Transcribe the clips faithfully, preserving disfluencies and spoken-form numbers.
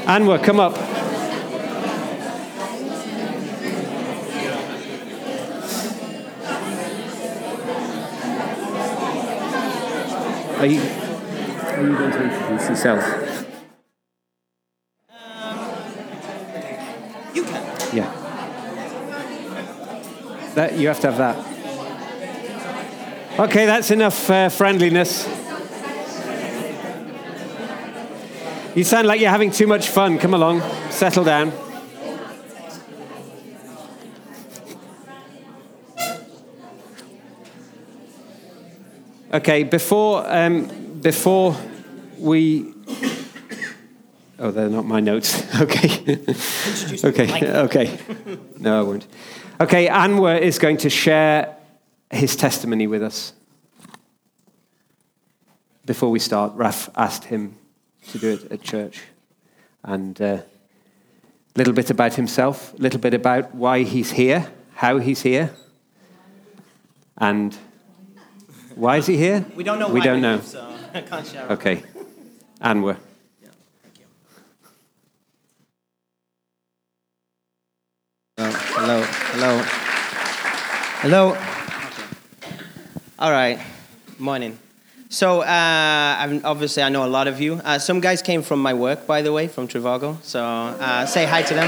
Anwar, come up. Are you, are you going to introduce yourself? Um, you can. Yeah. That, you have to have that. Okay, that's enough uh, friendliness. You sound like you're having too much fun. Come along, settle down. Okay, before um, before we. Oh, they're not my notes. Okay. okay. Okay. No, I won't. Okay, Anwar is going to share his testimony with us. Before we start, Raf asked him to do it at church. And a uh, little bit about himself, a little bit about why he's here, how he's here, and why is he here? We don't know we why don't we know. Live, so I can't share. Okay. Anwar. Yeah, thank you. Hello, hello, hello. Okay. All right, morning. So, uh, I'm, obviously, I know a lot of you. Uh, some guys came from my work, by the way, from Trivago. So, uh, say hi to them.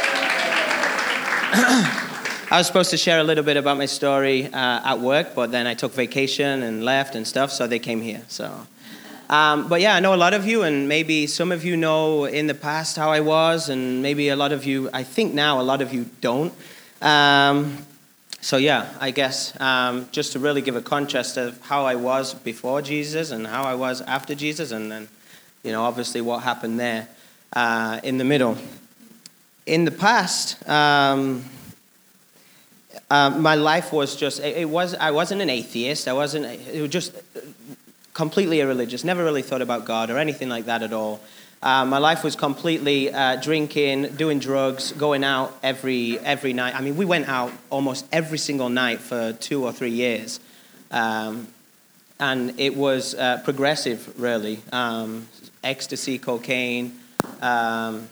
I was supposed to share a little bit about my story uh, at work, but then I took vacation and left and stuff, so they came here. So, um, but yeah, I know a lot of you, and maybe some of you know in the past how I was, and maybe a lot of you, I think now a lot of you don't. Um, So yeah, I guess um, just to really give a contrast of how I was before Jesus and how I was after Jesus, and then, you know, obviously what happened there uh, in the middle. In the past, um, uh, my life was just, it, it was, I wasn't an atheist. I wasn't, it was just completely irreligious. Never really thought about God or anything like that at all. Uh, my life was completely uh, drinking, doing drugs, going out every every night. I mean, we went out almost every single night for two or three years. Um, and it was uh, progressive, really. Um, ecstasy, cocaine, um,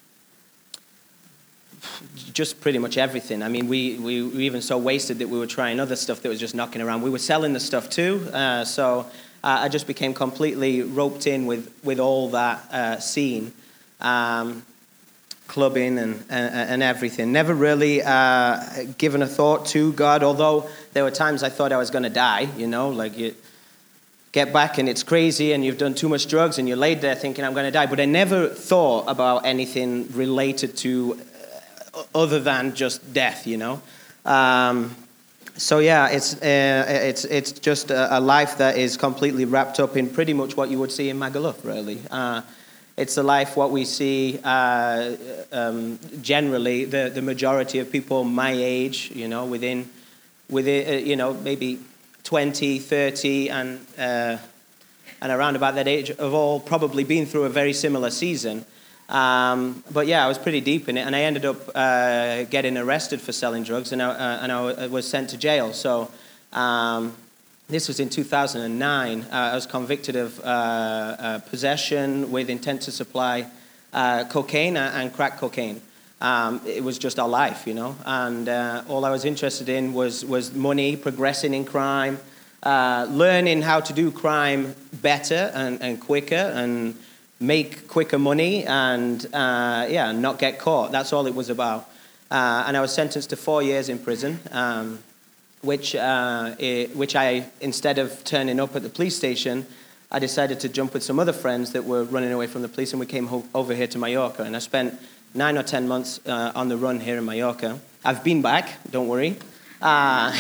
just pretty much everything. I mean, we, we were even so wasted that we were trying other stuff that was just knocking around. We were selling the stuff too, uh, so... Uh, I just became completely roped in with, with all that uh, scene, um, clubbing and, and, and everything. Never really uh, given a thought to God, although there were times I thought I was going to die, you know, like you get back and it's crazy and you've done too much drugs and you're laid there thinking I'm going to die. But I never thought about anything related to uh, other than just death, you know. Um, So yeah, it's uh, it's it's just a, a life that is completely wrapped up in pretty much what you would see in Magaluf, really. Uh, it's a life what we see uh, um, generally the, the majority of people my age, you know, within within uh, you know maybe twenty, thirty, and uh, and around about that age have all probably been through a very similar season. Um, but yeah, I was pretty deep in it, and I ended up uh, getting arrested for selling drugs, and I, uh, and I was sent to jail. So um, this was in two thousand nine. Uh, I was convicted of uh, uh, possession with intent to supply uh, cocaine and crack cocaine. Um, it was just our life, you know, and uh, all I was interested in was was money, progressing in crime, uh, learning how to do crime better and, and quicker, and make quicker money, and uh, yeah, not get caught. That's all it was about. Uh, and I was sentenced to four years in prison, um, which uh, it, which I, instead of turning up at the police station, I decided to jump with some other friends that were running away from the police, and we came ho- over here to Mallorca. And I spent nine or ten months uh, on the run here in Mallorca. I've been back, don't worry. Uh,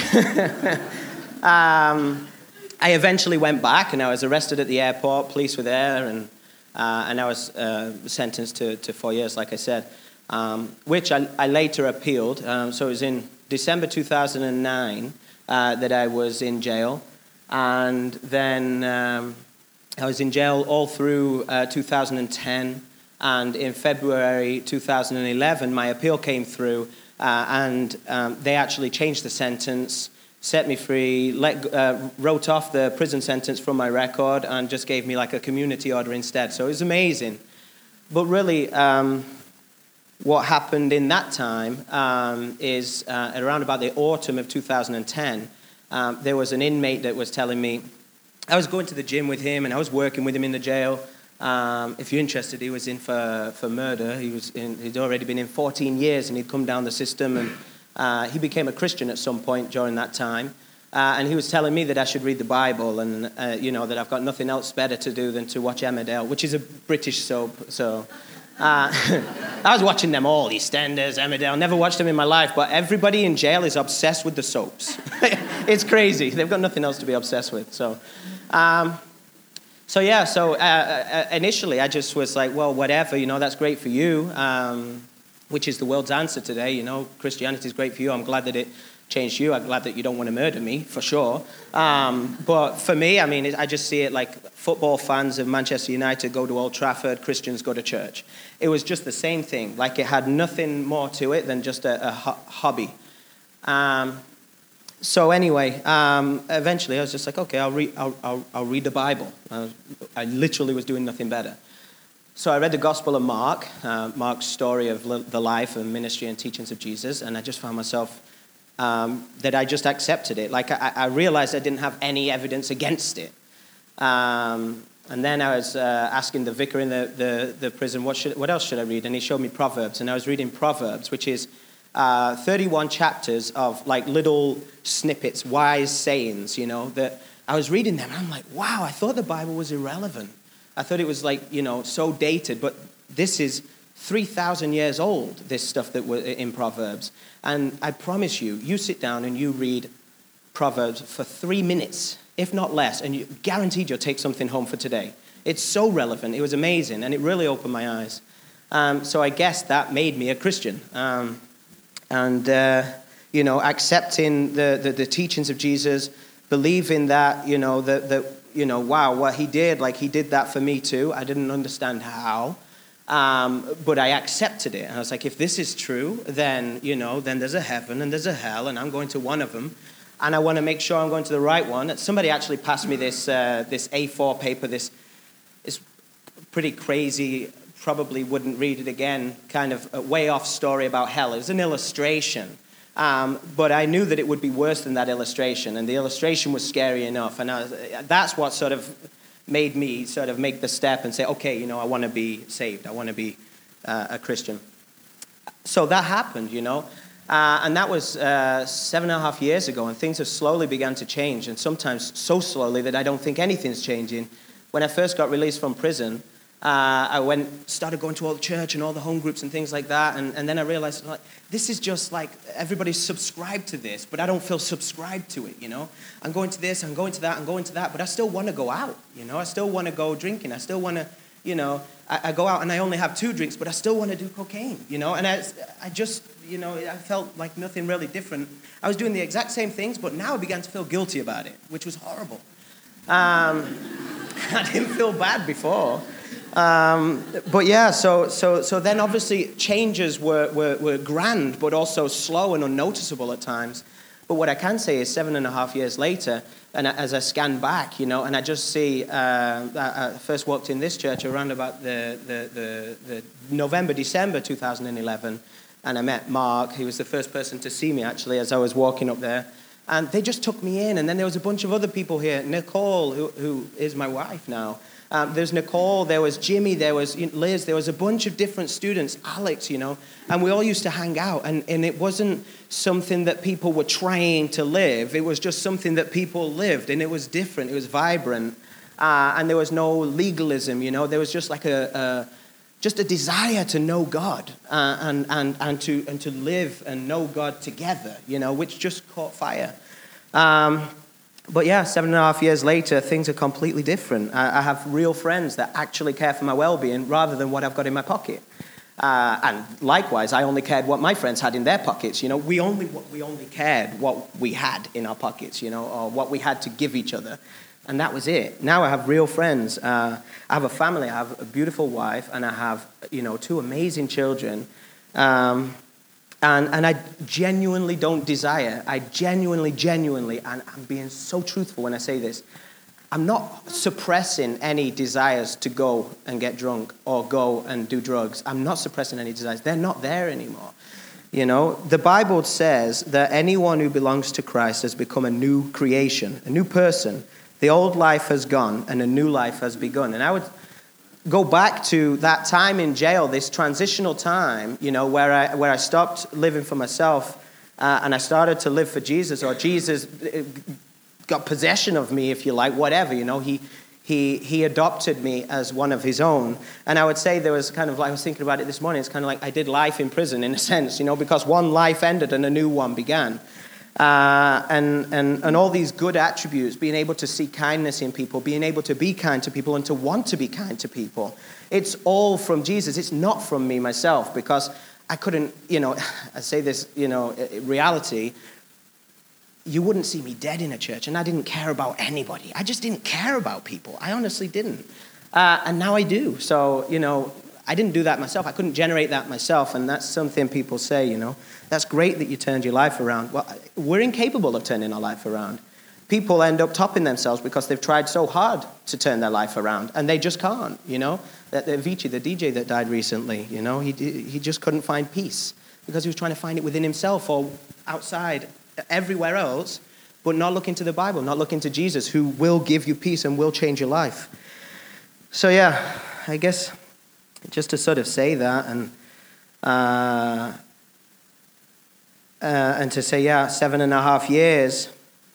um, I eventually went back, and I was arrested at the airport. Police were there, and Uh, and I was uh, sentenced to, to four years, like I said, um, which I, I later appealed. Um, so it was in December two thousand nine uh, that I was in jail. And then um, I was in jail all through uh, two thousand ten. And in February two thousand eleven, my appeal came through. Uh, and um, they actually changed the sentence, set me free, let, uh, wrote off the prison sentence from my record, and just gave me like a community order instead. So it was amazing. but really, um, what happened in that time um, is uh, around about the autumn of two thousand ten, um, there was an inmate that was telling me, I was going to the gym with him and I was working with him in the jail. Um, if you're interested, he was in for, for murder. He was in, he'd already been in fourteen years and he'd come down the system, and uh, he became a Christian at some point during that time. Uh, and he was telling me that I should read the Bible, and uh, you know, that I've got nothing else better to do than to watch Emmerdale, which is a British soap. So uh, I was watching them all, EastEnders, Emmerdale. Never watched them in my life, but everybody in jail is obsessed with the soaps. It's crazy. They've got nothing else to be obsessed with. So. Um, So yeah, so uh, initially I just was like, well, whatever, you know, that's great for you, um, which is the world's answer today, you know, Christianity is great for you. I'm glad that it changed you. I'm glad that you don't want to murder me, for sure. Um, but for me, I mean, I just see it like football fans of Manchester United go to Old Trafford, Christians go to church. It was just the same thing. Like, it had nothing more to it than just a, a ho- hobby. Um, So anyway, um, eventually I was just like, okay, I'll read, I'll, I'll, I'll read the Bible. I, was, I literally was doing nothing better. So I read the Gospel of Mark, uh, Mark's story of li- the life and ministry and teachings of Jesus, and I just found myself um, that I just accepted it. Like, I, I realized I didn't have any evidence against it. Um, and then I was uh, asking the vicar in the, the, the prison, what, should, what else should I read? And he showed me Proverbs, and I was reading Proverbs, which is Uh, thirty-one chapters of like little snippets, wise sayings, you know, that I was reading them and I'm like, wow, I thought the Bible was irrelevant. I thought it was like, you know, so dated, but this is three thousand years old, this stuff that was in Proverbs. And I promise you, you sit down and you read Proverbs for three minutes, if not less, and you're guaranteed you'll take something home for today. It's so relevant. It was amazing, and it really opened my eyes. Um, so I guess that made me a Christian. Um, And, uh, you know, accepting the, the, the teachings of Jesus, believing that, you know, that, that, you know, wow, what he did, like, he did that for me too. I didn't understand how, um, but I accepted it. And I was like, if this is true, then, you know, then there's a heaven and there's a hell, and I'm going to one of them. And I want to make sure I'm going to the right one. Somebody actually passed me this, uh, this A four paper, this, this pretty crazy, probably wouldn't read it again, kind of a way off story about hell. It was an illustration, um, but I knew that it would be worse than that illustration, and the illustration was scary enough, and I was, that's what sort of made me sort of make the step and say, okay, you know, I want to be saved. I want to be uh, a Christian. So that happened, you know, uh, and that was uh, seven and a half years ago, and things have slowly begun to change, and sometimes so slowly that I don't think anything's changing. When I first got released from prison, Uh, I went, started going to all the church and all the home groups and things like that, and, and then I realized, like, this is just like, everybody's subscribed to this, but I don't feel subscribed to it, you know? I'm going to this, I'm going to that, I'm going to that, but I still want to go out, you know? I still want to go drinking, I still want to, you know, I, I go out and I only have two drinks, but I still want to do cocaine, you know? And I, I just, you know, I felt like nothing really different. I was doing the exact same things, but now I began to feel guilty about it, which was horrible. Um, I didn't feel bad before. Um, but yeah, so so so then obviously changes were, were, were grand, but also slow and unnoticeable at times. But what I can say is seven and a half years later, and as I scan back, you know, and I just see, uh, I first walked in this church around about the, the, the, the November, December two thousand eleven, and I met Mark. He was the first person to see me, actually, as I was walking up there. And they just took me in, and then there was a bunch of other people here. Nicole, who, who is my wife now. Um, there's Nicole, there was Jimmy, there was Liz, there was a bunch of different students, Alex, you know, and we all used to hang out, and, and it wasn't something that people were trying to live, it was just something that people lived, and it was different, it was vibrant, uh, and there was no legalism, you know, there was just like a, a just a desire to know God, uh, and, and, and, to, and to live and know God together, you know, which just caught fire. Um, But yeah, seven and a half years later, things are completely different. I, I have real friends that actually care for my well-being rather than what I've got in my pocket. Uh, and likewise, I only cared what my friends had in their pockets. You know, we only we only cared what we had in our pockets, you know, or what we had to give each other. And that was it. Now I have real friends. Uh, I have a family. I have a beautiful wife, and I have, you know, two amazing children. Um, And, and I genuinely don't desire, I genuinely, genuinely, and I'm being so truthful when I say this, I'm not suppressing any desires to go and get drunk or go and do drugs. I'm not suppressing any desires. They're not there anymore. You know, the Bible says that anyone who belongs to Christ has become a new creation, a new person. The old life has gone and a new life has begun. And I would go back to that time in jail, this transitional time, you know, where I where I stopped living for myself uh, and I started to live for Jesus, or Jesus got possession of me, if you like, whatever, you know, he He he adopted me as one of his own. And I would say there was kind of like, I was thinking about it this morning, it's kind of like I did life in prison in a sense, you know, because one life ended and a new one began. Uh, and, and, and all these good attributes, being able to see kindness in people, being able to be kind to people and to want to be kind to people, it's all from Jesus. It's not from me myself, because I couldn't, you know, I say this, you know, reality, you wouldn't see me dead in a church, and I didn't care about anybody. I just didn't care about people. I honestly didn't. Uh, and now I do. So, you know, I didn't do that myself. I couldn't generate that myself, and that's something people say, you know. That's great that you turned your life around. Well, we're incapable of turning our life around. People end up topping themselves because they've tried so hard to turn their life around, and they just can't, you know. That Avicii, the D J that died recently, you know, he he just couldn't find peace because he was trying to find it within himself or outside, everywhere else, but not looking to the Bible, not looking to Jesus, who will give you peace and will change your life. So yeah, I guess just to sort of say that and uh, uh, and to say, yeah, seven and a half years,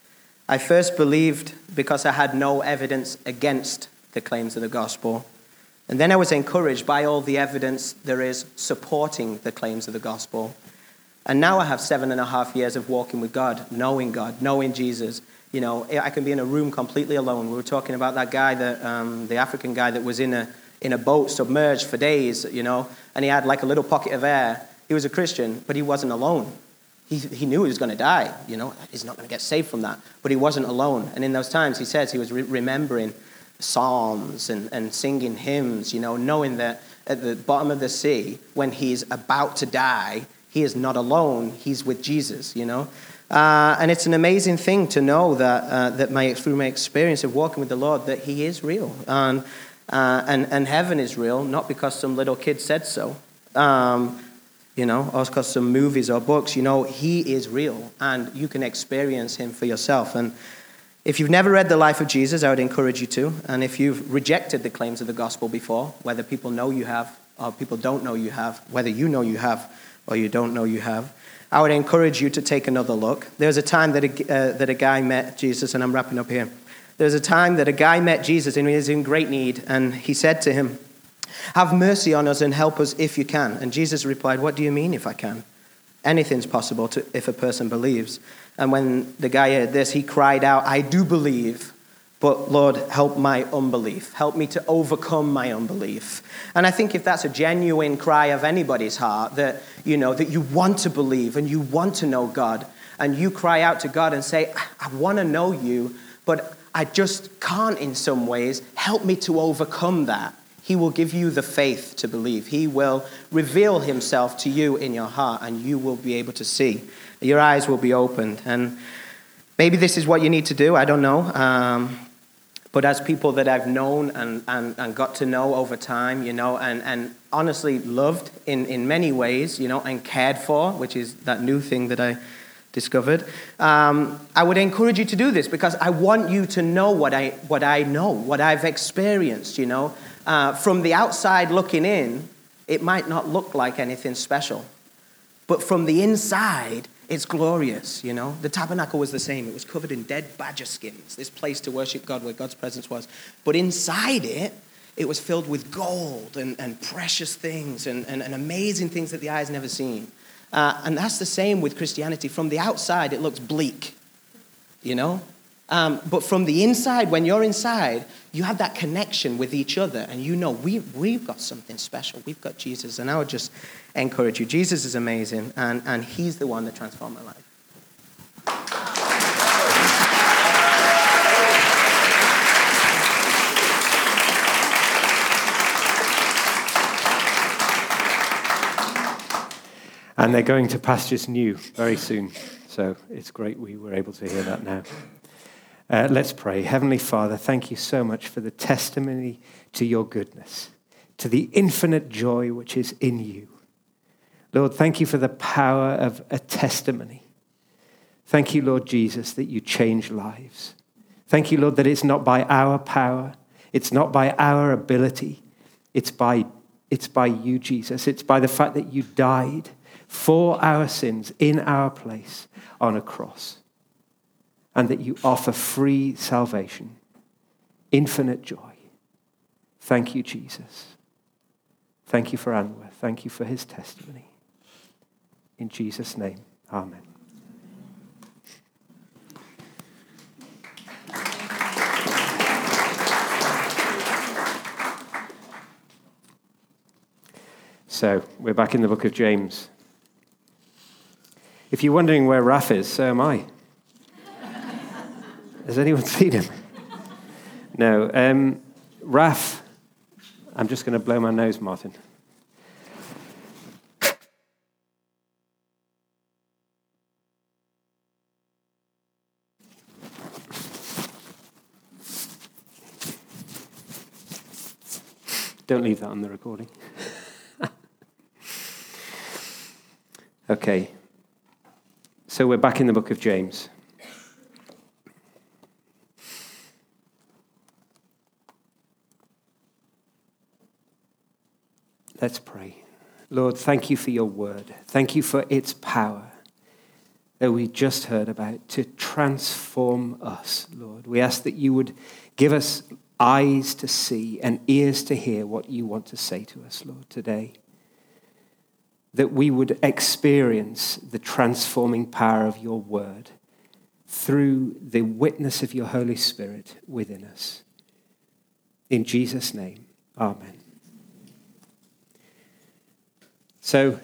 I first believed because I had no evidence against the claims of the gospel. And then I was encouraged by all the evidence there is supporting the claims of the gospel. And now I have seven and a half years of walking with God, knowing God, knowing Jesus. You know, I can be in a room completely alone. We were talking about that guy, that um, the African guy that was in a in a boat submerged for days, you know, and he had like a little pocket of air. He was a Christian, but he wasn't alone. He he knew he was going to die, you know. He's not going to get saved from that, but he wasn't alone. And in those times, he says he was re- remembering psalms and, and singing hymns, you know, knowing that at the bottom of the sea, when he's about to die, he is not alone. He's with Jesus, you know. Uh, and it's an amazing thing to know that uh, that my through my experience of walking with the Lord, that he is real. And, uh, and, and heaven is real, not because some little kid said so, um, you know, or because some movies or books. You know, he is real, and you can experience him for yourself. And if you've never read the life of Jesus, I would encourage you to. And if you've rejected the claims of the gospel before, whether people know you have or people don't know you have, whether you know you have or you don't know you have, I would encourage you to take another look. There's a time that a, uh, that a guy met Jesus, and I'm wrapping up here. There's a time that a guy met Jesus, and he was in great need, and he said to him, "Have mercy on us and help us if you can." And Jesus replied, "What do you mean if I can? Anything's possible to, if a person believes." And when the guy heard this, he cried out, "I do believe, but Lord, help my unbelief. Help me to overcome my unbelief." And I think if that's a genuine cry of anybody's heart, that, you know, that you want to believe and you want to know God, and you cry out to God and say, "I want to know you, but I just can't in some ways. Help me to overcome that." He will give you the faith to believe. He will reveal himself to you in your heart, and you will be able to see. Your eyes will be opened. And maybe this is what you need to do. I don't know. Um, but as people that I've known and, and, and got to know over time, you know, and, and honestly loved in, in many ways, you know, and cared for, which is that new thing that I discovered, um, I would encourage you to do this, because I want you to know what I what I know, what I've experienced, you know. Uh, from the outside looking in, it might not look like anything special. But from the inside, it's glorious, you know. The tabernacle was the same. It was covered in dead badger skins, this place to worship God where God's presence was. But inside it, it was filled with gold and, and precious things and, and, and amazing things that the eye's never seen. Uh, and that's the same with Christianity. From the outside, it looks bleak, you know. Um, but from the inside, when you're inside, you have that connection with each other, and you know we, we've got something special. We've got Jesus, and I would just encourage you. Jesus is amazing, and, and he's the one that transformed my life. And they're going to pastures new very soon, so it's great we were able to hear that now. Uh, let's pray. Heavenly Father, thank you so much for the testimony to your goodness, to the infinite joy which is in you. Lord, thank you for the power of a testimony. Thank you, Lord Jesus, that you change lives. Thank you, Lord, that it's not by our power, it's not by our ability, it's by, it's by you, Jesus. It's by the fact that you died for our sins in our place on a cross, and that you offer free salvation, infinite joy. Thank you, Jesus. Thank you for Anwar. Thank you for his testimony. In Jesus' name, amen. So, we're back in the book of James. If you're wondering where Raf is, so am I. Has anyone seen him? No. Um, Raf, I'm just going to blow my nose, Martin. Don't leave that on the recording. Okay. So we're back in the book of James. Let's pray. Lord, thank you for your word. Thank you for its power that we just heard about to transform us, Lord. We ask that you would give us eyes to see and ears to hear what you want to say to us, Lord, today. That we would experience the transforming power of your word through the witness of your Holy Spirit within us. In Jesus' name, amen. So,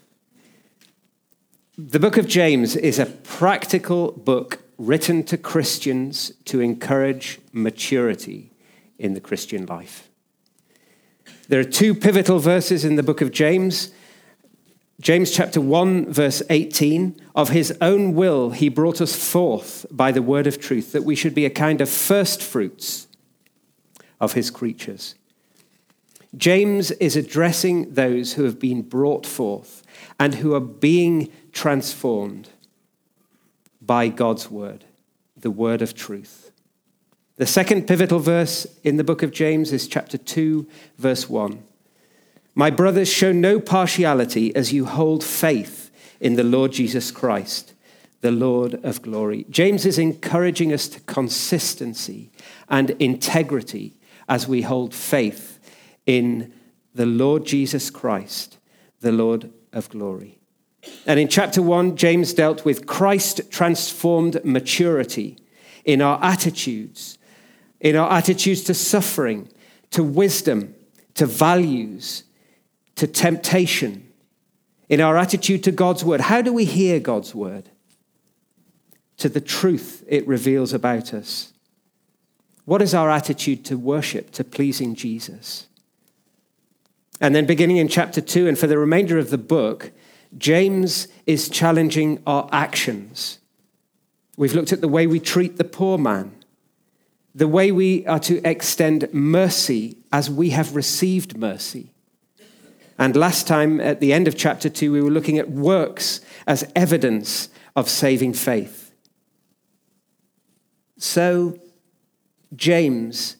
the book of James is a practical book written to Christians to encourage maturity in the Christian life. There are two pivotal verses in the book of James. James chapter one, verse eighteen, of his own will he brought us forth by the word of truth, that we should be a kind of first fruits of his creatures. James is addressing those who have been brought forth and who are being transformed by God's word, the word of truth. The second pivotal verse in the book of James is chapter two, verse one. My brothers, show no partiality as you hold faith in the Lord Jesus Christ, the Lord of glory. James is encouraging us to consistency and integrity as we hold faith in the Lord Jesus Christ, the Lord of glory. And in chapter one, James dealt with Christ-transformed maturity in our attitudes, in our attitudes to suffering, to wisdom, to values, to temptation, in our attitude to God's word. How do we hear God's word? To the truth it reveals about us. What is our attitude to worship, to pleasing Jesus? And then beginning in chapter two, and for the remainder of the book, James is challenging our actions. We've looked at the way we treat the poor man, the way we are to extend mercy as we have received mercy. And last time, at the end of chapter two, we were looking at works as evidence of saving faith. So, James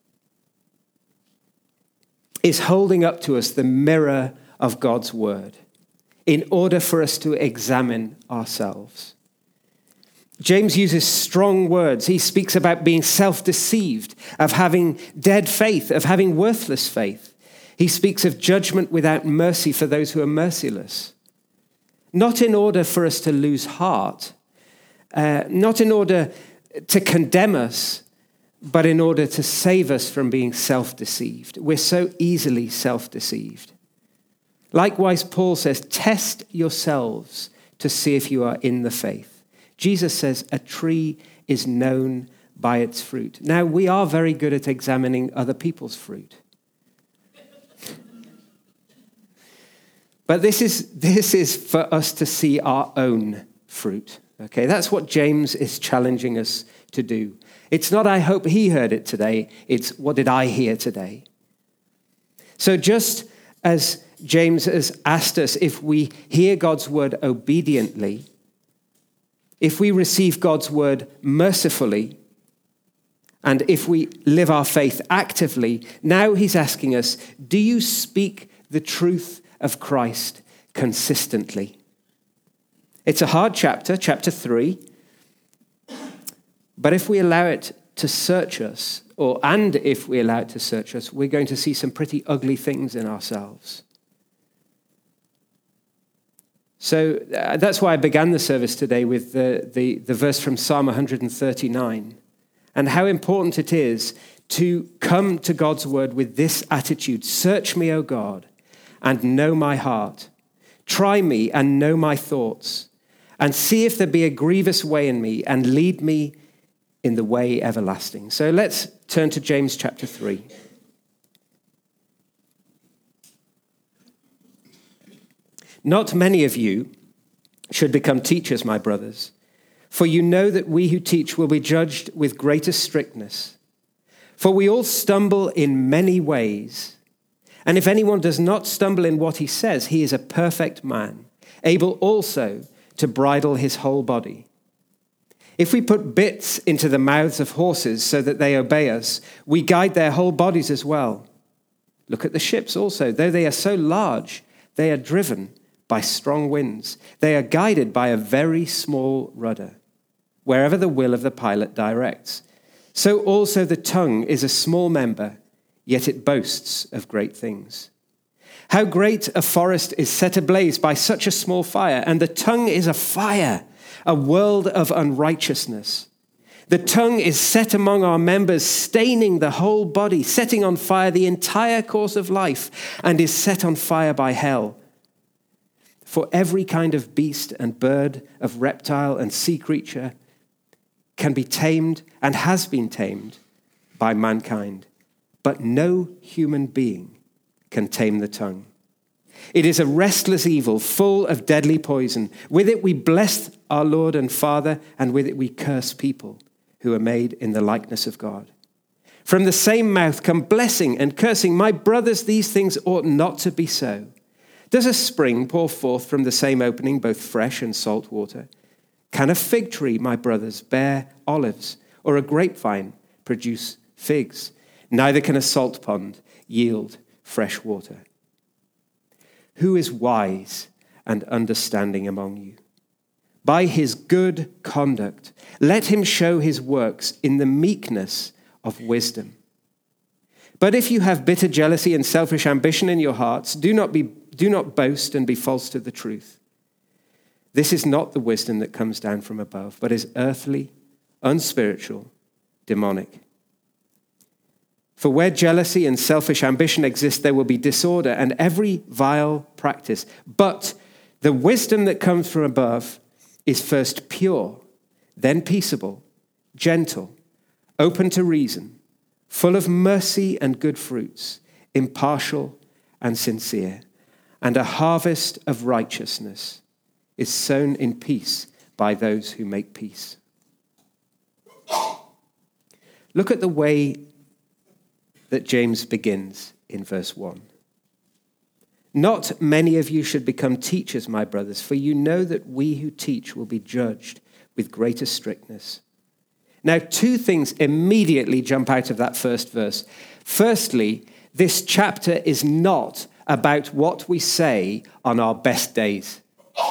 is holding up to us the mirror of God's word in order for us to examine ourselves. James uses strong words. He speaks about being self-deceived, of having dead faith, of having worthless faith. He speaks of judgment without mercy for those who are merciless. Not in order for us to lose heart, uh, not in order to condemn us, but in order to save us from being self-deceived. We're so easily self-deceived. Likewise, Paul says, test yourselves to see if you are in the faith. Jesus says, a tree is known by its fruit. Now, we are very good at examining other people's fruit. But this is, this is for us to see our own fruit. Okay, that's what James is challenging us to do. It's not, I hope he heard it today. It's, what did I hear today? So just as James has asked us, if we hear God's word obediently, if we receive God's word mercifully, and if we live our faith actively, now he's asking us, do you speak the truth of Christ consistently? It's a hard chapter, chapter three, but if we allow it to search us, or and if we allow it to search us, we're going to see some pretty ugly things in ourselves. So uh, that's why I began the service today with the, the, the verse from Psalm one thirty-nine, and how important it is to come to God's word with this attitude. Search me, O God, and know my heart. Try me and know my thoughts, and see if there be a grievous way in me, and lead me in the way everlasting. So let's turn to James chapter three. Not many of you should become teachers, my brothers, for you know that we who teach will be judged with greater strictness. For we all stumble in many ways, and if anyone does not stumble in what he says, he is a perfect man, able also to bridle his whole body. If we put bits into the mouths of horses so that they obey us, we guide their whole bodies as well. Look at the ships also. Though they are so large, they are driven by strong winds. They are guided by a very small rudder, wherever the will of the pilot directs. So also the tongue is a small member, yet it boasts of great things. How great a forest is set ablaze by such a small fire, and the tongue is a fire, a world of unrighteousness. The tongue is set among our members, staining the whole body, setting on fire the entire course of life, and is set on fire by hell. For every kind of beast and bird, of reptile and sea creature can be tamed and has been tamed by mankind, but no human being can tame the tongue. It is a restless evil, full of deadly poison. With it we bless our Lord and Father, and with it we curse people who are made in the likeness of God. From the same mouth come blessing and cursing. My brothers, these things ought not to be so. Does a spring pour forth from the same opening both fresh and salt water? Can a fig tree, my brothers, bear olives, or a grapevine produce figs? Neither can a salt pond yield fresh water. Who is wise and understanding among you? By his good conduct, let him show his works in the meekness of wisdom. But if you have bitter jealousy and selfish ambition in your hearts, do not be, do not boast and be false to the truth. This is not the wisdom that comes down from above, but is earthly, unspiritual, demonic. For where jealousy and selfish ambition exist, there will be disorder and every vile practice. But the wisdom that comes from above is first pure, then peaceable, gentle, open to reason, full of mercy and good fruits, impartial and sincere. And a harvest of righteousness is sown in peace by those who make peace. Look at the way that James begins in verse one. Not many of you should become teachers, my brothers, for you know that we who teach will be judged with greater strictness. Now, two things immediately jump out of that first verse. Firstly, this chapter is not about what we say on our best days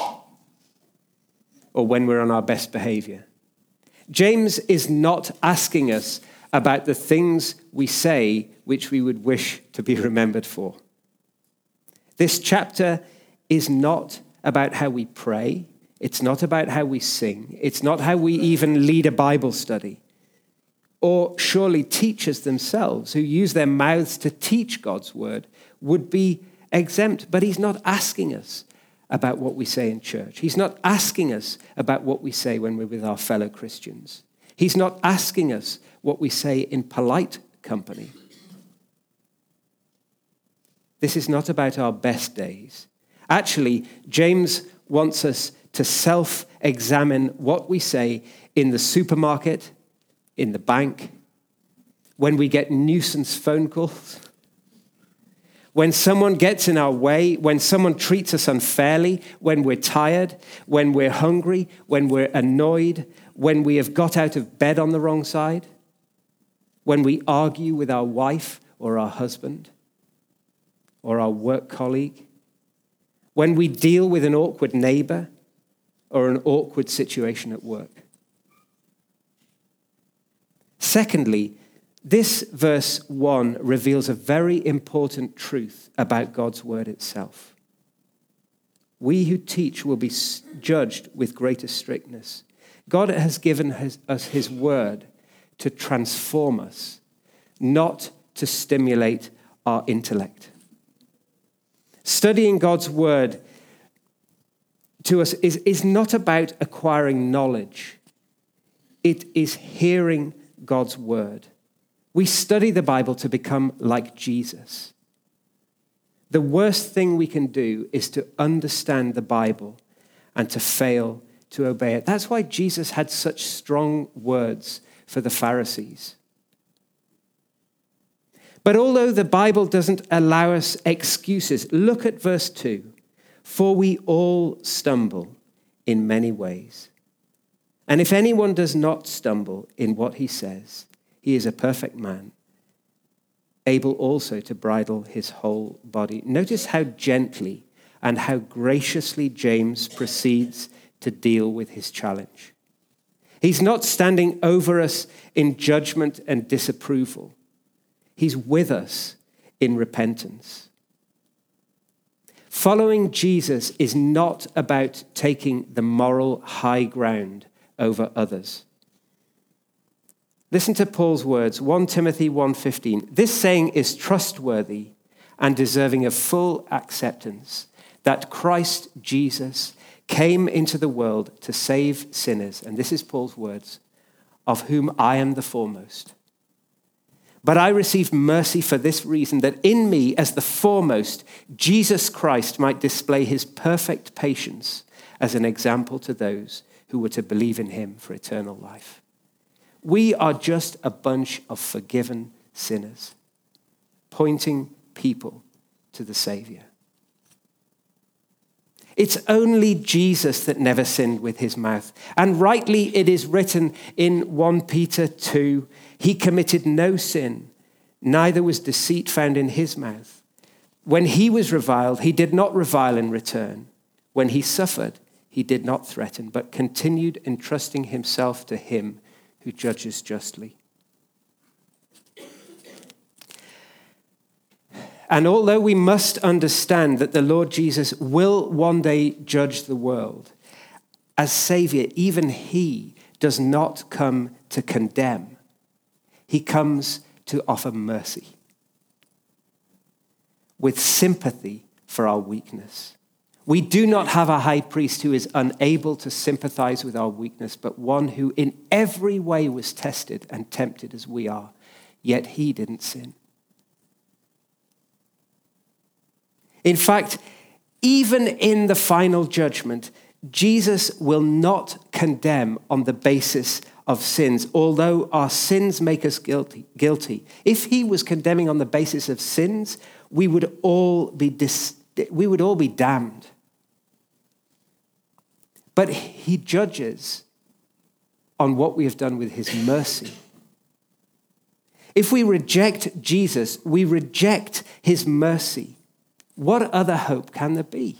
or when we're on our best behavior. James is not asking us about the things we say which we would wish to be remembered for. This chapter is not about how we pray. It's not about how we sing. It's not how we even lead a Bible study. Or surely teachers themselves who use their mouths to teach God's word would be exempt. But he's not asking us about what we say in church. He's not asking us about what we say when we're with our fellow Christians. He's not asking us what we say in polite company. This is not about our best days. Actually, James wants us to self-examine what we say in the supermarket, in the bank, when we get nuisance phone calls, when someone gets in our way, when someone treats us unfairly, when we're tired, when we're hungry, when we're annoyed, when we have got out of bed on the wrong side, when we argue with our wife or our husband or our work colleague, when we deal with an awkward neighbor or an awkward situation at work. Secondly, this verse one reveals a very important truth about God's word itself. We who teach will be judged with greater strictness. God has given his, us his word to transform us, not to stimulate our intellect. Studying God's word to us is, is not about acquiring knowledge. It is hearing God's word. We study the Bible to become like Jesus. The worst thing we can do is to understand the Bible and to fail to obey it. That's why Jesus had such strong words for the Pharisees. But although the Bible doesn't allow us excuses, look at verse two. For we all stumble in many ways. And if anyone does not stumble in what he says, he is a perfect man, able also to bridle his whole body. Notice how gently and how graciously James proceeds to deal with his challenge. He's not standing over us in judgment and disapproval. He's with us in repentance. Following Jesus is not about taking the moral high ground over others. Listen to Paul's words, First Timothy one fifteen. This saying is trustworthy and deserving of full acceptance, that Christ Jesus came into the world to save sinners, and this is Paul's words, of whom I am the foremost. But I received mercy for this reason, that in me, as the foremost, Jesus Christ might display his perfect patience as an example to those who were to believe in him for eternal life. We are just a bunch of forgiven sinners, pointing people to the Savior. It's only Jesus that never sinned with his mouth. And rightly it is written in First Peter two, he committed no sin, neither was deceit found in his mouth. When he was reviled, he did not revile in return. When he suffered, he did not threaten, but continued entrusting himself to him who judges justly. And although we must understand that the Lord Jesus will one day judge the world, as Savior, even he does not come to condemn. He comes to offer mercy with sympathy for our weakness. We do not have a high priest who is unable to sympathize with our weakness, but one who in every way was tested and tempted as we are, yet he didn't sin. In fact, even in the final judgment, Jesus will not condemn on the basis of sins, although our sins make us guilty. guilty. If he was condemning on the basis of sins, we would all be dis- we would all be damned. But he judges on what we have done with his mercy. If we reject Jesus, we reject his mercy. What other hope can there be?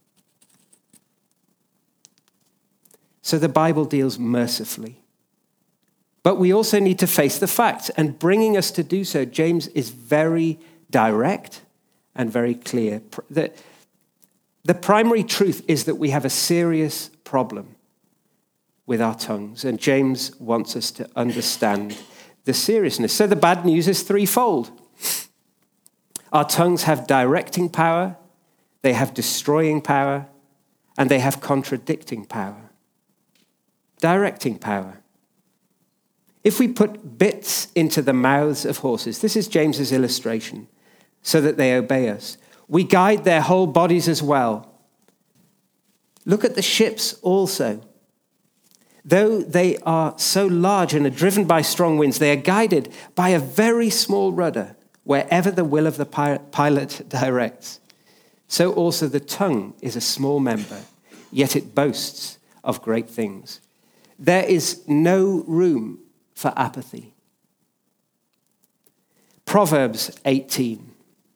So the Bible deals mercifully. But we also need to face the facts. And bringing us to do so, James is very direct and very clear. The, the primary truth is that we have a serious problem with our tongues. And James wants us to understand the seriousness. So the bad news is threefold. Our tongues have directing power, they have destroying power, and they have contradicting power. Directing power. If we put bits into the mouths of horses, this is James's illustration, so that they obey us, we guide their whole bodies as well. Look at the ships also. Though they are so large and are driven by strong winds, they are guided by a very small rudder wherever the will of the pilot directs. So also the tongue is a small member, yet it boasts of great things. There is no room for apathy. Proverbs eighteen,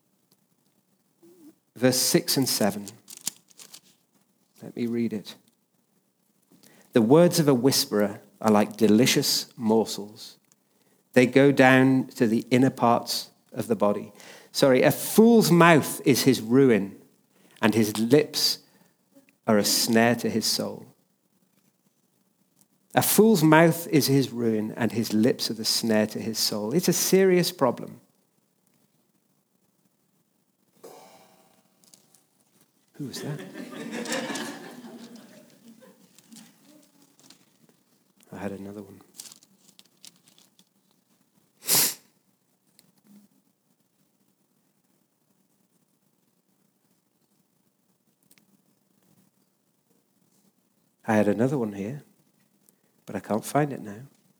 verse six and seven. Let me read it. The words of a whisperer are like delicious morsels. They go down to the inner parts of the body. Sorry, a fool's mouth is his ruin, and his lips are a snare to his soul. A fool's mouth is his ruin, and his lips are the snare to his soul. It's a serious problem. Who was that? I had another one. I had another one here, but I can't find it now.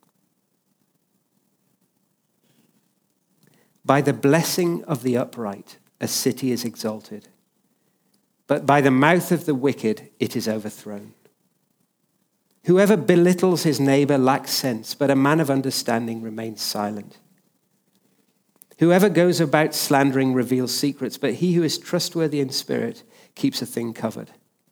By the blessing of the upright, a city is exalted, but by the mouth of the wicked, it is overthrown. Whoever belittles his neighbor lacks sense, but a man of understanding remains silent. Whoever goes about slandering reveals secrets, but he who is trustworthy in spirit keeps a thing covered.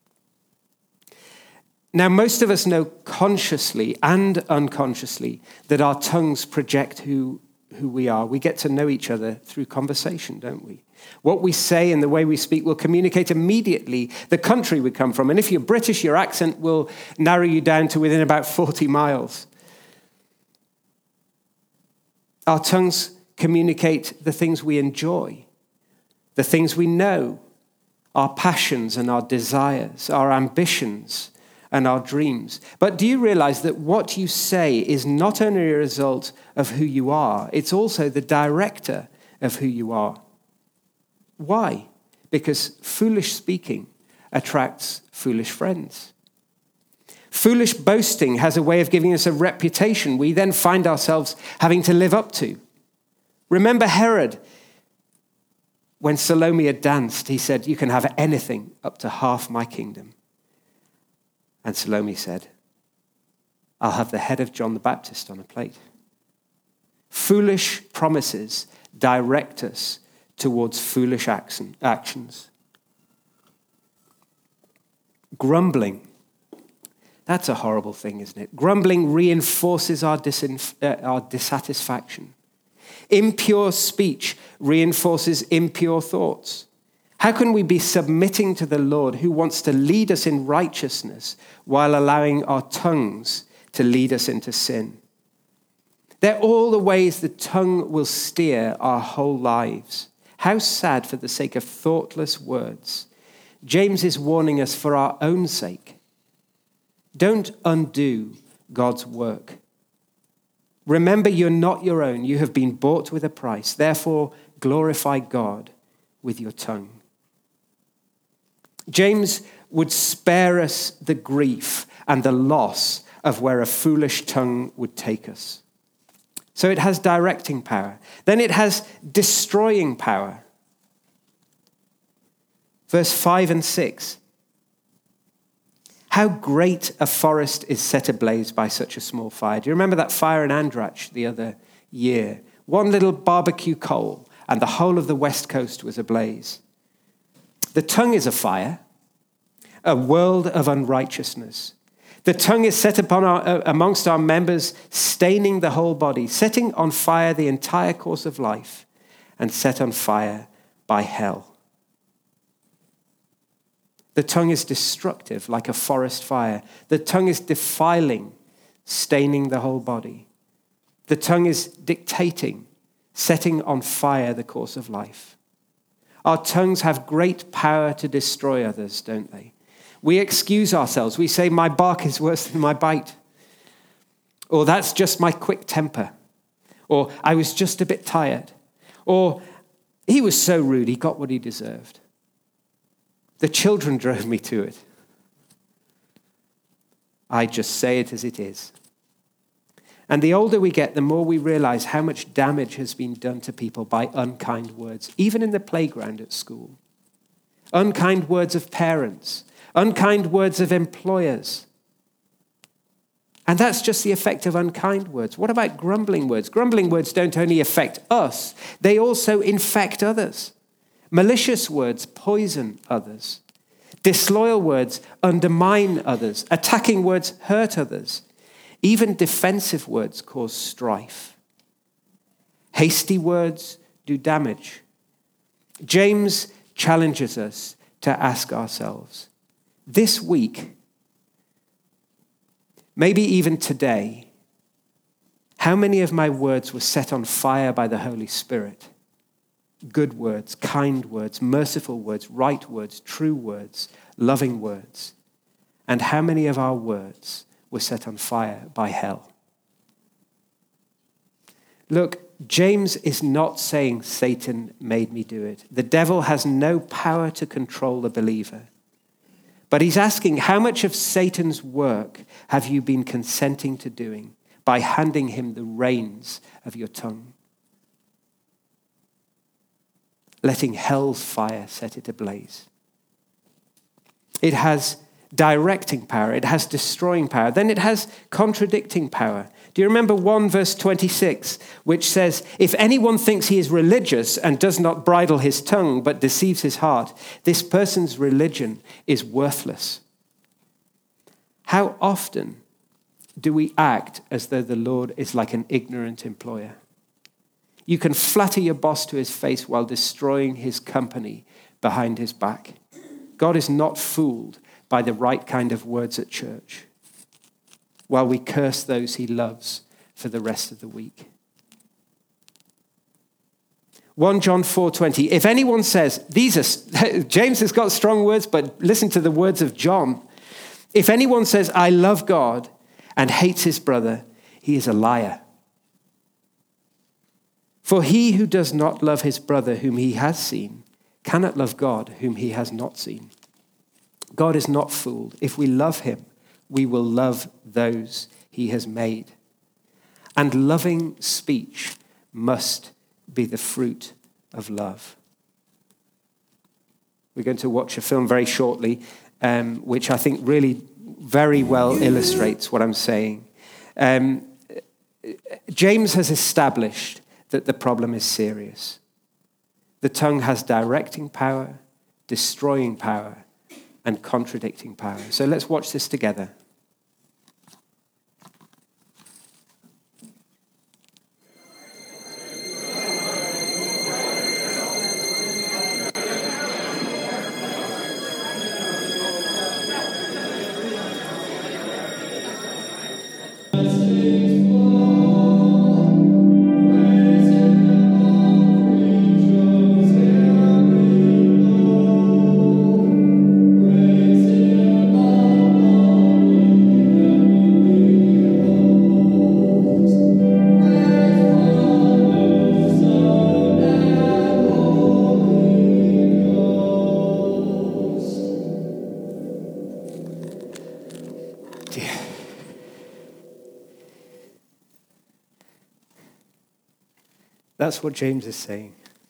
Now, most of us know consciously and unconsciously that our tongues project who, who we are. We get to know each other through conversation, don't we? What we say and the way we speak will communicate immediately the country we come from. And if you're British, your accent will narrow you down to within about forty miles. Our tongues communicate the things we enjoy, the things we know, our passions and our desires, our ambitions and our dreams. But do you realize that what you say is not only a result of who you are, it's also the director of who you are? Why? Because foolish speaking attracts foolish friends. Foolish boasting has a way of giving us a reputation we then find ourselves having to live up to. Remember Herod? When Salome had danced, he said, "You can have anything up to half my kingdom." And Salome said, "I'll have the head of John the Baptist on a plate." Foolish promises direct us towards foolish action, actions. Grumbling. That's a horrible thing, isn't it? Grumbling reinforces our, disinf- uh, our dissatisfaction. Impure speech reinforces impure thoughts. How can we be submitting to the Lord who wants to lead us in righteousness while allowing our tongues to lead us into sin? They're all the ways the tongue will steer our whole lives. How sad for the sake of thoughtless words. James is warning us for our own sake. Don't undo God's work. Remember, you're not your own. You have been bought with a price. Therefore, glorify God with your tongue. James would spare us the grief and the loss of where a foolish tongue would take us. So it has directing power. Then it has destroying power. Verse five and six. How great a forest is set ablaze by such a small fire. Do you remember that fire in Andratch the other year? One little barbecue coal and the whole of the west coast was ablaze. The tongue is a fire, a world of unrighteousness. The tongue is set upon our, uh, amongst our members, staining the whole body, setting on fire the entire course of life, and set on fire by hell. The tongue is destructive, like a forest fire. The tongue is defiling, staining the whole body. The tongue is dictating, setting on fire the course of life. Our tongues have great power to destroy others, don't they? We excuse ourselves. We say, my bark is worse than my bite. Or that's just my quick temper. Or I was just a bit tired. Or he was so rude, he got what he deserved. The children drove me to it. I just say it as it is. And the older we get, the more we realize how much damage has been done to people by unkind words, even in the playground at school. Unkind words of parents, unkind words of employers. And that's just the effect of unkind words. What about grumbling words? Grumbling words don't only affect us, they also infect others. Malicious words poison others. Disloyal words undermine others. Attacking words hurt others. Even defensive words cause strife. Hasty words do damage. James challenges us to ask ourselves, this week, maybe even today, how many of my words were set on fire by the Holy Spirit? Good words, kind words, merciful words, right words, true words, loving words. And how many of our words were set on fire by hell? Look, James is not saying Satan made me do it. The devil has no power to control the believer. But he's asking, how much of Satan's work have you been consenting to doing by handing him the reins of your tongue? Letting hell's fire set it ablaze. It has directing power. It has destroying power. Then it has contradicting power. Do you remember one verse twenty-six, which says, if anyone thinks he is religious and does not bridle his tongue but deceives his heart, this person's religion is worthless. How often do we act as though the Lord is like an ignorant employer? You can flatter your boss to his face while destroying his company behind his back. God is not fooled by the right kind of words at church, while we curse those he loves for the rest of the week. First John four twenty, if anyone says, these are, James has got strong words, but listen to the words of John. If anyone says, I love God and hates his brother, he is a liar. For he who does not love his brother whom he has seen cannot love God whom he has not seen. God is not fooled. If we love him, we will love those he has made. And loving speech must be the fruit of love. We're going to watch a film very shortly, um, which I think really very well illustrates what I'm saying. Um, James has established that the problem is serious. The tongue has directing power, destroying power, and contradicting power. So let's watch this together. That's what James is saying.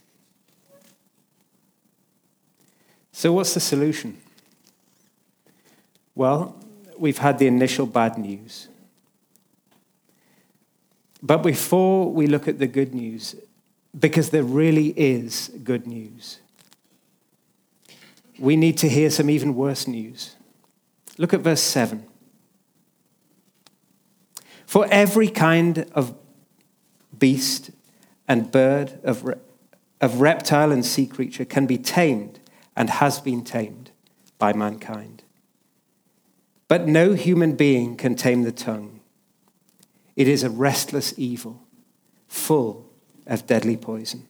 So what's the solution? Well, we've had the initial bad news. But before we look at the good news, because there really is good news, we need to hear some even worse news. Look at verse seven. For every kind of beast and bird, of, re- of reptile and sea creature can be tamed and has been tamed by mankind. But no human being can tame the tongue. It is a restless evil, full of deadly poison.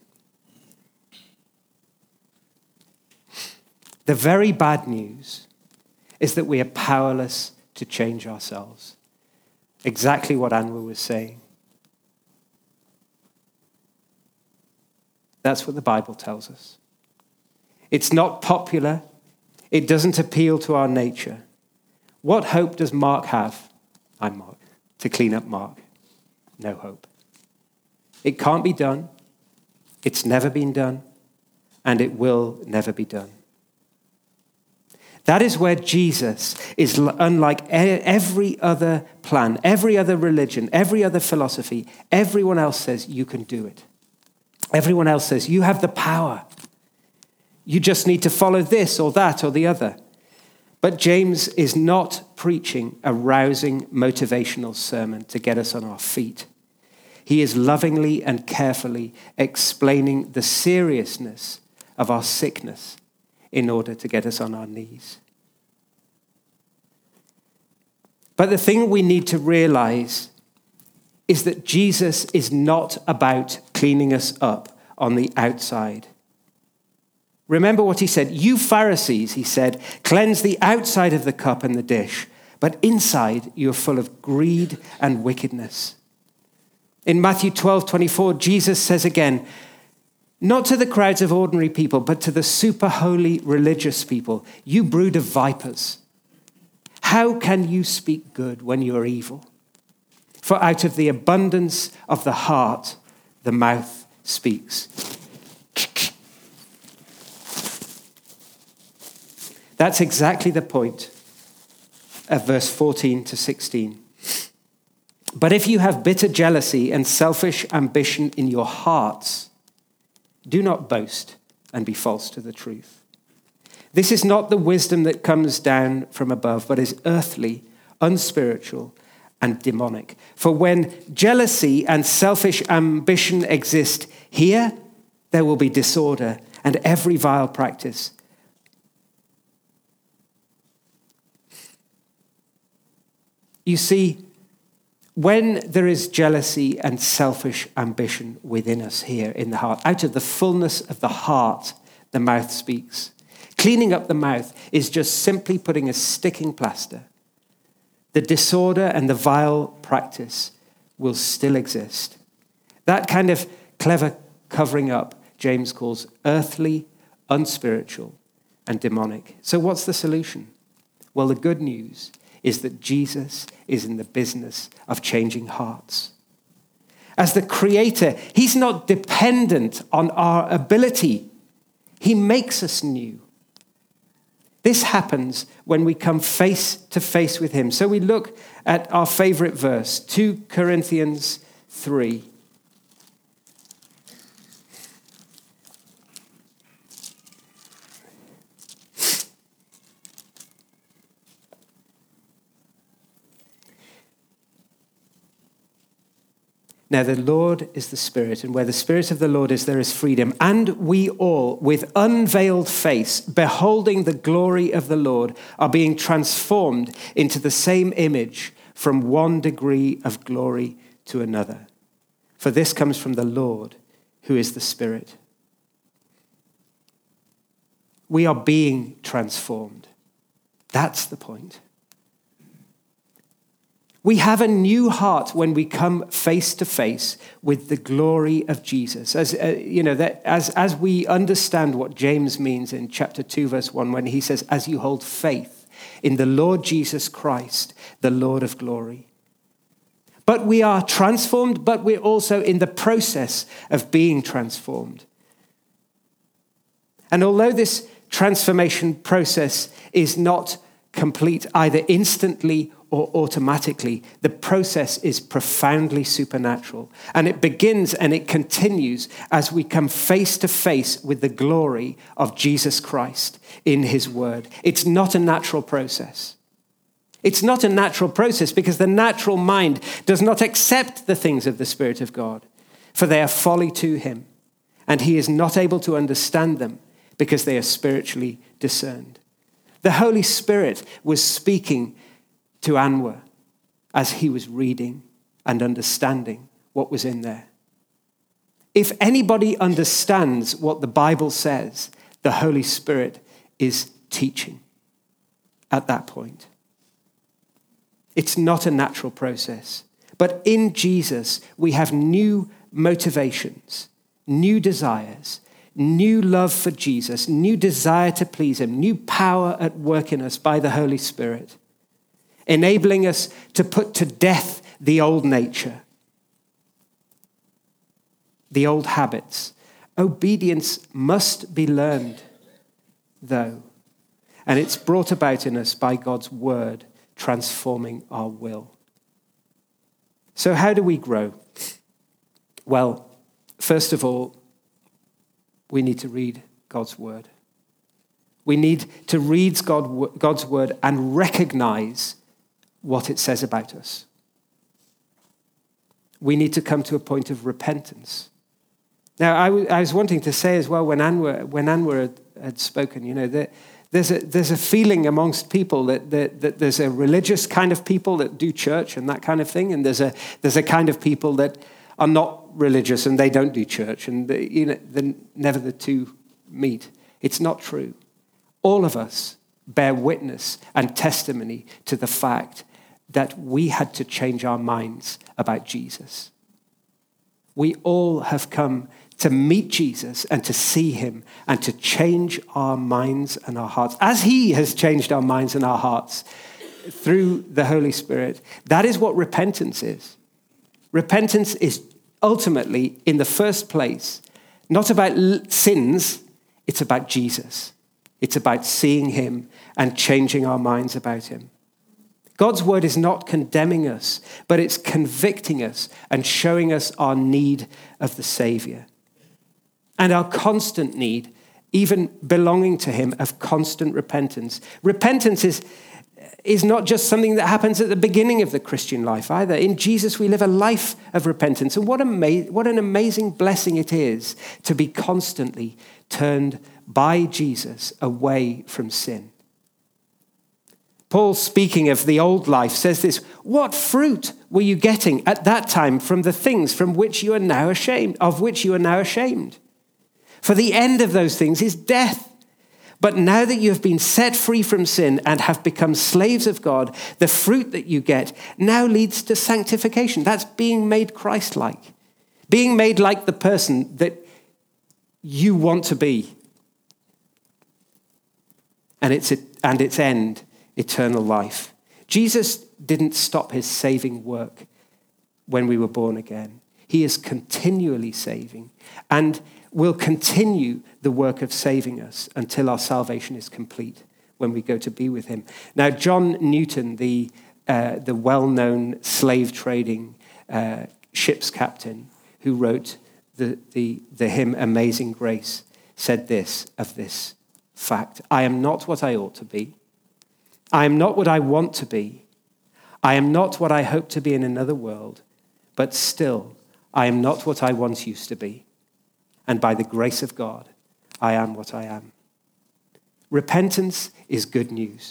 The very bad news is that we are powerless to change ourselves. Exactly what Anwar was saying. That's what the Bible tells us. It's not popular. It doesn't appeal to our nature. What hope does Mark have? I'm Mark. To clean up Mark. No hope. It can't be done. It's never been done. And it will never be done. That is where Jesus is unlike every other plan, every other religion, every other philosophy. Everyone else says you can do it. Everyone else says you have the power. You just need to follow this or that or the other. But James is not preaching a rousing motivational sermon to get us on our feet. He is lovingly and carefully explaining the seriousness of our sickness in order to get us on our knees. But the thing we need to realize is that Jesus is not about cleaning us up on the outside. Remember what he said. You Pharisees, he said, cleanse the outside of the cup and the dish, but inside you're full of greed and wickedness. In Matthew twelve twenty-four, Jesus says again, not to the crowds of ordinary people, but to the super holy religious people, you brood of vipers. How can you speak good when you are evil? For out of the abundance of the heart, the mouth speaks. That's exactly the point of verse fourteen to sixteen. But if you have bitter jealousy and selfish ambition in your hearts, do not boast and be false to the truth. This is not the wisdom that comes down from above, but is earthly, unspiritual, and demonic. For when jealousy and selfish ambition exist here, there will be disorder and every vile practice. You see, when there is jealousy and selfish ambition within us here in the heart, out of the fullness of the heart, the mouth speaks. Cleaning up the mouth is just simply putting a sticking plaster. The disorder and the vile practice will still exist. That kind of clever covering up, James calls earthly, unspiritual, and demonic. So what's the solution? Well, the good news is that Jesus is in the business of changing hearts. As the creator, he's not dependent on our ability. He makes us new. This happens when we come face to face with him. So we look at our favorite verse, two Corinthians three. Now, the Lord is the Spirit, and where the Spirit of the Lord is, there is freedom. And we all, with unveiled face, beholding the glory of the Lord, are being transformed into the same image from one degree of glory to another. For this comes from the Lord, who is the Spirit. We are being transformed. That's the point. We have a new heart when we come face to face with the glory of Jesus. As uh, you know, that as as we understand what James means in chapter two, verse one, when he says, "As you hold faith in the Lord Jesus Christ, the Lord of glory." But we are transformed, but we're also in the process of being transformed. And although this transformation process is not complete either instantly or automatically, the process is profoundly supernatural. And it begins and it continues as we come face to face with the glory of Jesus Christ in his word. It's not a natural process. It's not a natural process because the natural mind does not accept the things of the Spirit of God, for they are folly to him, and he is not able to understand them because they are spiritually discerned. The Holy Spirit was speaking to Anwar as he was reading and understanding what was in there. If anybody understands what the Bible says, the Holy Spirit is teaching at that point. It's not a natural process. But in Jesus, we have new motivations, new desires, new love for Jesus, new desire to please him, new power at work in us by the Holy Spirit. enabling us to put to death the old nature, the old habits. Obedience must be learned, though, and it's brought about in us by God's word transforming our will. So how do we grow? Well, first of all, we need to read God's word. We need to read God, God's word and recognize what it says about us. We need to come to a point of repentance. Now, I, w- I was wanting to say as well, when Anwar, when Anwar had, had spoken, you know, that there's a, there's a feeling amongst people that, that, that there's a religious kind of people that do church and that kind of thing, and there's a, there's a kind of people that are not religious and they don't do church, and the, you know, the, never the two meet. It's not true. All of us bear witness and testimony to the fact that we had to change our minds about Jesus. We all have come to meet Jesus and to see him and to change our minds and our hearts, as he has changed our minds and our hearts through the Holy Spirit. That is what repentance is. Repentance is ultimately, in the first place, not about sins, it's about Jesus. It's about seeing him and changing our minds about him. God's word is not condemning us, but it's convicting us and showing us our need of the Savior. And our constant need, even belonging to him, of constant repentance. Repentance is, is not just something that happens at the beginning of the Christian life either. In Jesus, we live a life of repentance. And what, ama- what an amazing blessing it is to be constantly turned by Jesus away from sin. Paul, speaking of the old life, says this: what fruit were you getting at that time from the things from which you are now ashamed, of which you are now ashamed? For the end of those things is death. But now that you have been set free from sin and have become slaves of God, the fruit that you get now leads to sanctification. That's being made Christ-like. Being made like the person that you want to be. And its, and its end, eternal life. Jesus didn't stop his saving work when we were born again. He is continually saving and will continue the work of saving us until our salvation is complete, when we go to be with him. Now, John Newton, the, uh, the well-known slave trading uh, ship's captain who wrote the, the, the hymn Amazing Grace, said this of this fact: I am not what I ought to be. I am not what I want to be. I am not what I hope to be in another world, but still, I am not what I once used to be. And by the grace of God, I am what I am. Repentance is good news.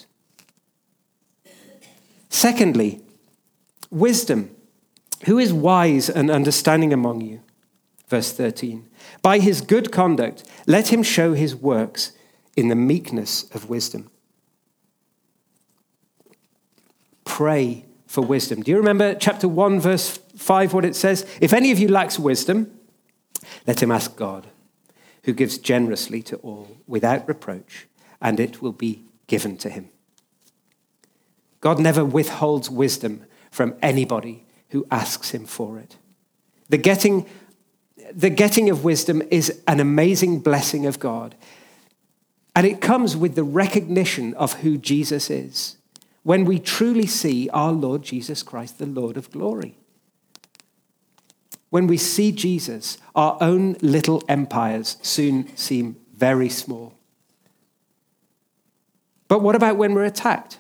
Secondly, wisdom. Who is wise and understanding among you? Verse thirteen. By his good conduct, let him show his works in the meekness of wisdom. Pray for wisdom. Do you remember chapter one, verse five, what it says? If any of you lacks wisdom, let him ask God, who gives generously to all without reproach, and it will be given to him. God never withholds wisdom from anybody who asks him for it. The getting, the getting of wisdom is an amazing blessing of God. And it comes with the recognition of who Jesus is, when we truly see our Lord Jesus Christ, the Lord of glory. When we see Jesus, our own little empires soon seem very small. But what about when we're attacked?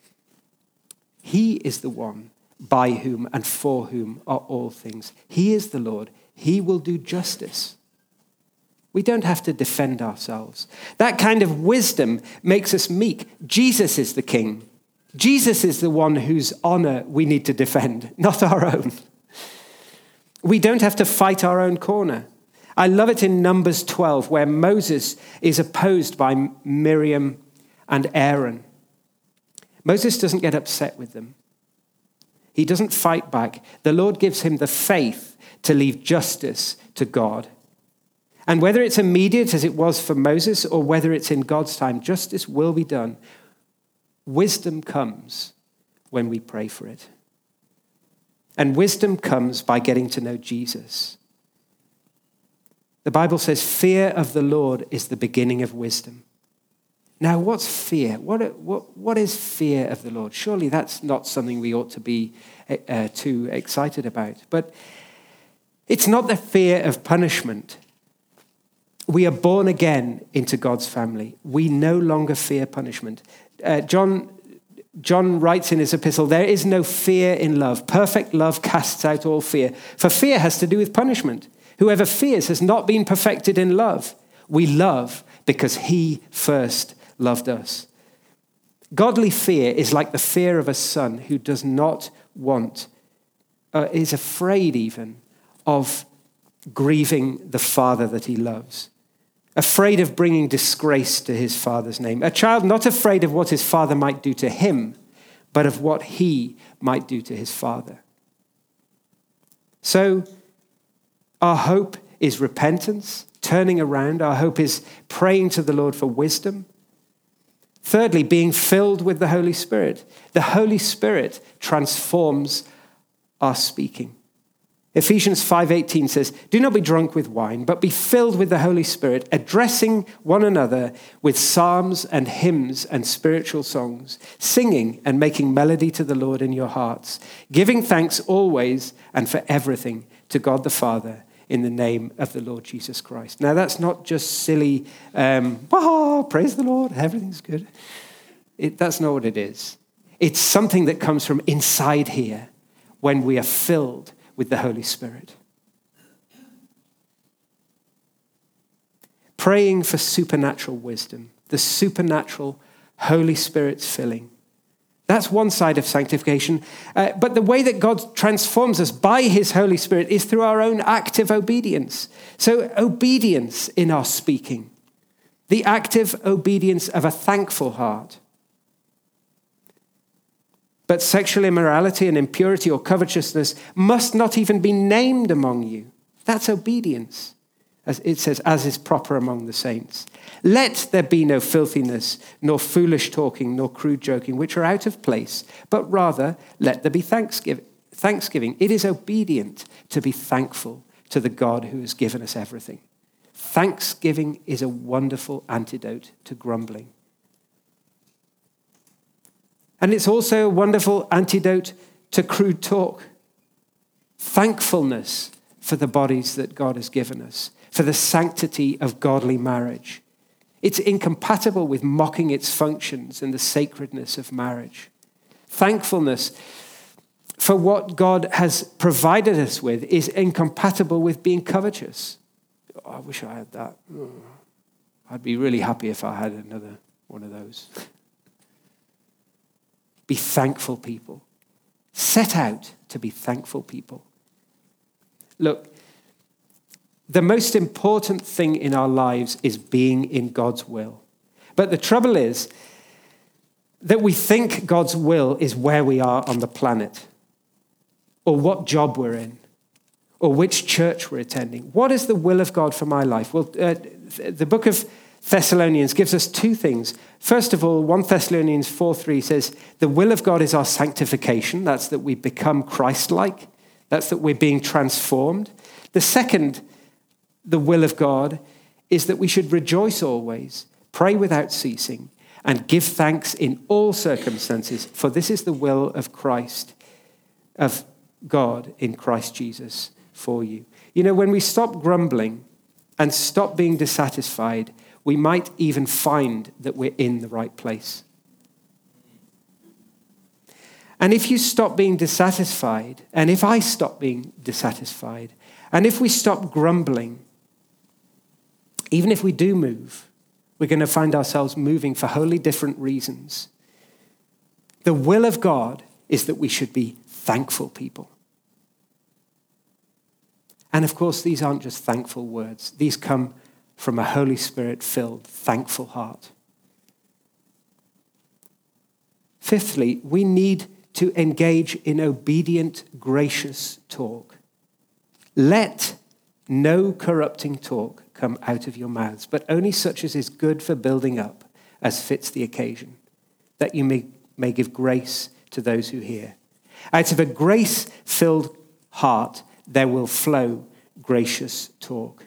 He is the one by whom and for whom are all things. He is the Lord. He will do justice. We don't have to defend ourselves. That kind of wisdom makes us meek. Jesus is the king. Jesus is the one whose honor we need to defend, not our own. We don't have to fight our own corner. I love it in Numbers twelve, where Moses is opposed by Miriam and Aaron. Moses doesn't get upset with them. He doesn't fight back. The Lord gives him the faith to leave justice to God. And whether it's immediate, as it was for Moses, or whether it's in God's time, justice will be done. Wisdom comes when we pray for it. And wisdom comes by getting to know Jesus. The Bible says fear of the Lord is the beginning of wisdom. Now, what's fear? What, what, what is fear of the Lord? Surely that's not something we ought to be uh, too excited about. But it's not the fear of punishment. We are born again into God's family. We no longer fear punishment. Uh, John, John writes in his epistle, there is no fear in love. Perfect love casts out all fear. For fear has to do with punishment. Whoever fears has not been perfected in love. We love because he first loved us. Godly fear is like the fear of a son who does not want, uh, is afraid even of grieving the father that he loves. Afraid of bringing disgrace to his father's name. A child not afraid of what his father might do to him, but of what he might do to his father. So, our hope is repentance, turning around. Our hope is praying to the Lord for wisdom. Thirdly, being filled with the Holy Spirit. The Holy Spirit transforms our speaking. Ephesians five eighteen says, do not be drunk with wine, but be filled with the Holy Spirit, addressing one another with psalms and hymns and spiritual songs, singing and making melody to the Lord in your hearts, giving thanks always and for everything to God the Father in the name of the Lord Jesus Christ. Now, that's not just silly, um, ah, praise the Lord, everything's good. It, that's not what it is. It's something that comes from inside here when we are filled with the Holy Spirit. Praying for supernatural wisdom, the supernatural Holy Spirit's filling. That's one side of sanctification. Uh, but the way that God transforms us by his Holy Spirit is through our own active obedience. So obedience in our speaking. The active obedience of a thankful heart. But sexual immorality and impurity or covetousness must not even be named among you. That's obedience. As it says, as is proper among the saints. Let there be no filthiness, nor foolish talking, nor crude joking, which are out of place, but rather let there be thanksgiving. Thanksgiving. It is obedient to be thankful to the God who has given us everything. Thanksgiving is a wonderful antidote to grumbling. And it's also a wonderful antidote to crude talk. Thankfulness for the bodies that God has given us, for the sanctity of godly marriage. It's incompatible with mocking its functions and the sacredness of marriage. Thankfulness for what God has provided us with is incompatible with being covetous. Oh, I wish I had that. Oh, I'd be really happy if I had another one of those. Be thankful people. Set out to be thankful people. Look, the most important thing in our lives is being in God's will. But the trouble is that we think God's will is where we are on the planet, or what job we're in, or which church we're attending. What is the will of God for my life? Well, uh, the book of Thessalonians gives us two things. First of all, First Thessalonians four three says, the will of God is our sanctification. That's that we become Christ-like. That's that we're being transformed. The second, the will of God, is that we should rejoice always, pray without ceasing, and give thanks in all circumstances, for this is the will of Christ, of God in Christ Jesus for you. You know, when we stop grumbling and stop being dissatisfied, we might even find that we're in the right place. And if you stop being dissatisfied, and if I stop being dissatisfied, and if we stop grumbling, even if we do move, we're going to find ourselves moving for wholly different reasons. The will of God is that we should be thankful people. And of course, these aren't just thankful words. These come from a Holy Spirit-filled, thankful heart. Fifthly, we need to engage in obedient, gracious talk. Let no corrupting talk come out of your mouths, but only such as is good for building up, as fits the occasion, that you may, may give grace to those who hear. Out of a grace-filled heart, there will flow gracious talk.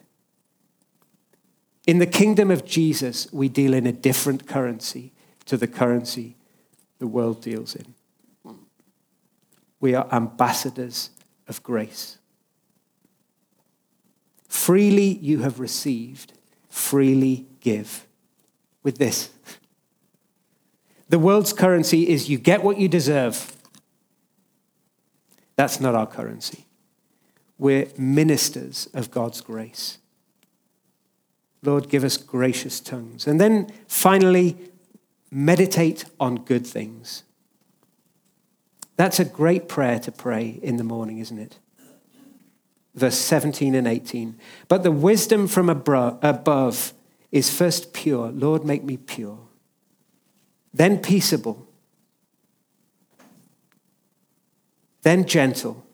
In the kingdom of Jesus, we deal in a different currency to the currency the world deals in. We are ambassadors of grace. Freely you have received, freely give. With this, the world's currency is you get what you deserve. That's not our currency. We're ministers of God's grace. Lord, give us gracious tongues. And then finally, meditate on good things. That's a great prayer to pray in the morning, isn't it? Verse seventeen and eighteen. But the wisdom from above is first pure. Lord, make me pure. Then peaceable. Then gentle.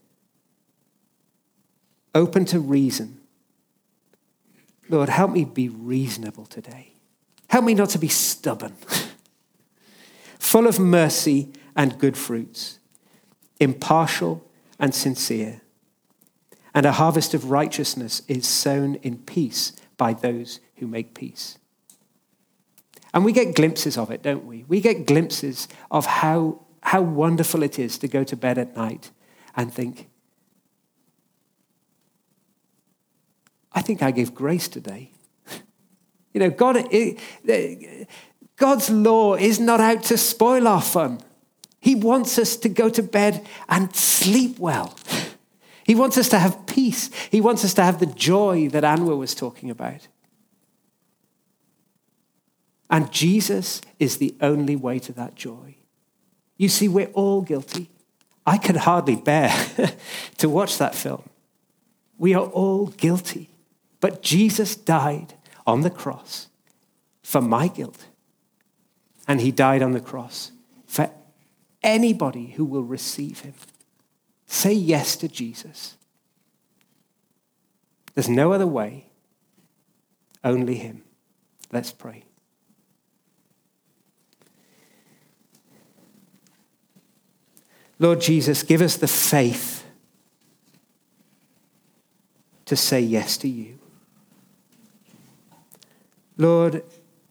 Open to reason. Lord, help me be reasonable today. Help me not to be stubborn. Full of mercy and good fruits. Impartial and sincere. And a harvest of righteousness is sown in peace by those who make peace. And we get glimpses of it, don't we? We get glimpses of how, how wonderful it is to go to bed at night and think, I think I gave grace today. You know, God, it, God's law is not out to spoil our fun. He wants us to go to bed and sleep well. He wants us to have peace. He wants us to have the joy that Anwar was talking about. And Jesus is the only way to that joy. You see, we're all guilty. I could hardly bear to watch that film. We are all guilty. But Jesus died on the cross for my guilt. And he died on the cross for anybody who will receive him. Say yes to Jesus. There's no other way, only him. Let's pray. Lord Jesus, give us the faith to say yes to you. Lord,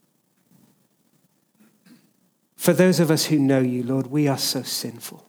for those of us who know you, Lord, we are so sinful.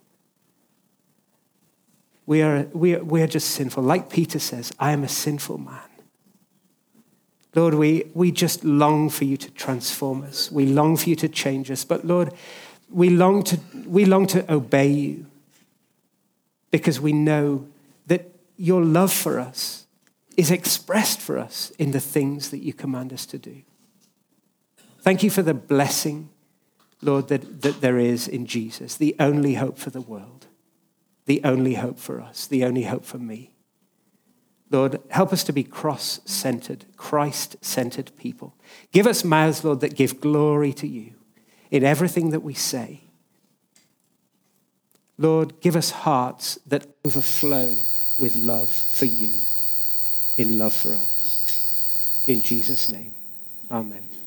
We are, we are, we are just sinful. Like Peter says, I am a sinful man. Lord, we, we just long for you to transform us. We long for you to change us. But Lord, we long to, we long to obey you because we know that your love for us is expressed for us in the things that you command us to do. Thank you for the blessing, Lord, that, that there is in Jesus, the only hope for the world. The only hope for us, the only hope for me. Lord, help us to be cross-centered, Christ-centered people. Give us mouths, Lord, that give glory to you in everything that we say. Lord, give us hearts that overflow with love for you, in love for others. In Jesus' name, amen.